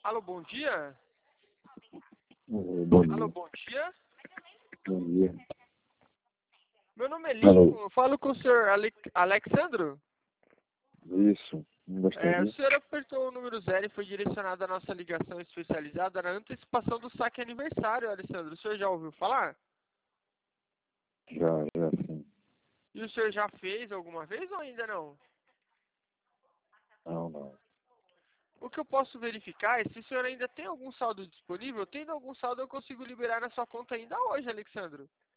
Alô, bom dia? Bom Alô, dia. bom dia? Bom dia. Meu nome é Alô. Lincoln, eu falo com o senhor Alexandro. Isso. O Gostaria. senhor apertou o número 0 e foi direcionado à nossa ligação especializada na antecipação do saque aniversário, Alexandro. O senhor já ouviu falar? Já sim. E o senhor já fez alguma vez ou ainda não? Não. O que eu posso verificar é se o senhor ainda tem algum saldo disponível. Tendo algum saldo, eu consigo liberar na sua conta ainda hoje, Alexandro.